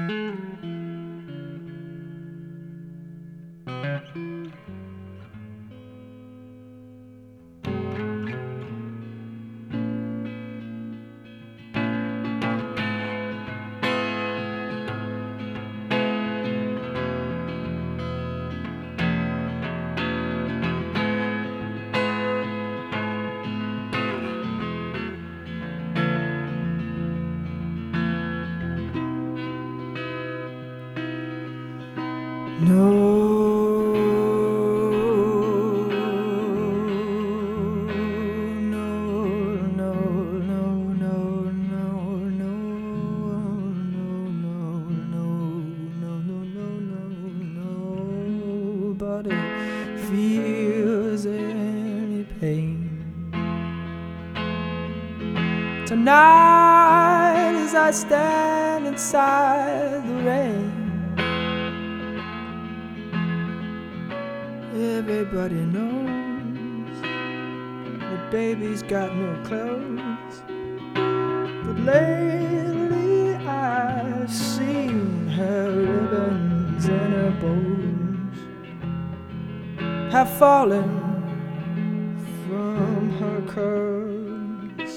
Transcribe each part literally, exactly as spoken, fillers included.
No, no, no, no, no, no, no, no, no, no, no, no, no, nobody feels any pain tonight as I stand inside the rain. Everybody knows that baby's got no clothes, but lately I've seen her ribbons and her bows have fallen from her curls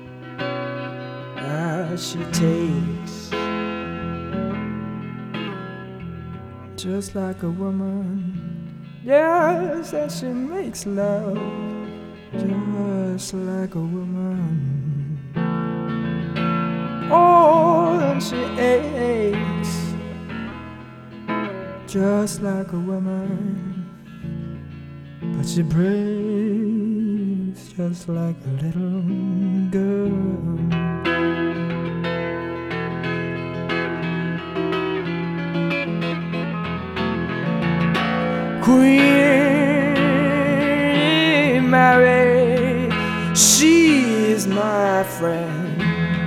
as she takes, just like a woman. Yes, and she makes love just like a woman. Oh, and she aches just like a woman, but she breaks just like a little girl. Queen Mary, she is my friend.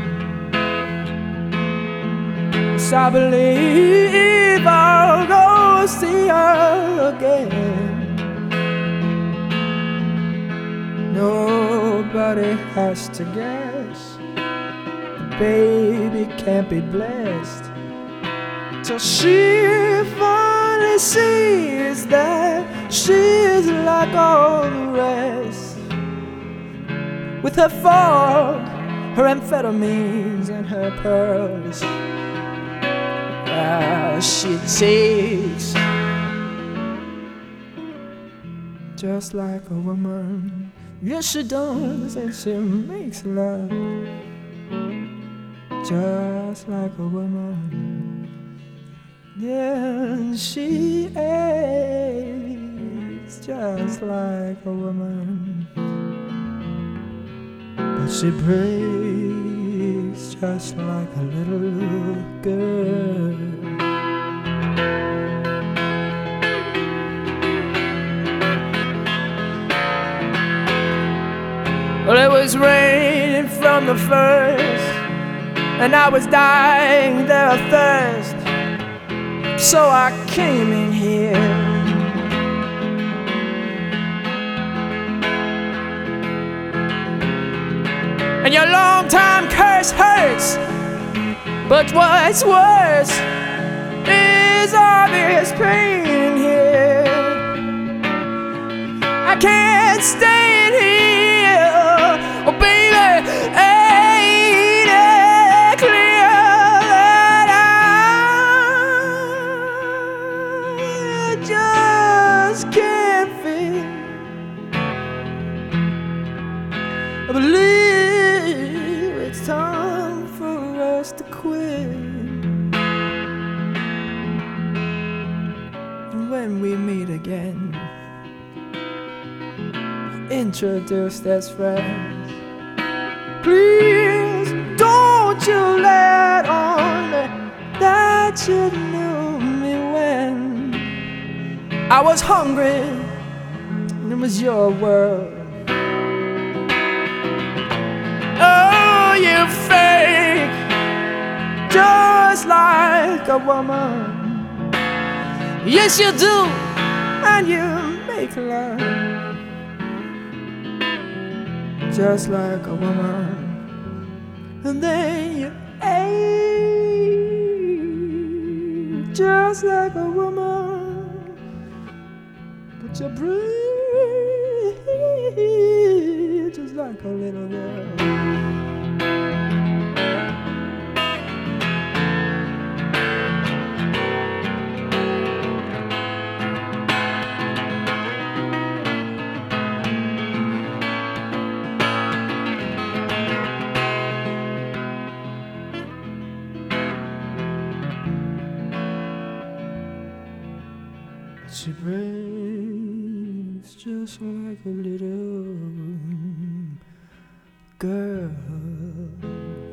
So I believe I'll go see her again. Nobody has to guess the baby can't be blessed till she finally sees that she's like all the rest, with her fog, her amphetamines and her pearls. Ah, she takes just like a woman. Yes, she does, and she makes love just like a woman. Yeah, she aches just like a woman, but she breaks just like a little girl. Well, it was raining from the first, and I was dying there of thirst. So I came in here, and your long-time curse hurts, but what's worse is all this pain here. I can't stay in here, oh baby, ain't it clear that I just can't feel? I believe it's time for us to quit. When we meet again, introduced as friends, please don't you let on that you knew me when I was hungry and it was your world. Oh, you fake just like a woman. Yes, you do, and you make love just like a woman, and then you just like a woman, but you breathe just like a little girl. She breathes just like a little girl.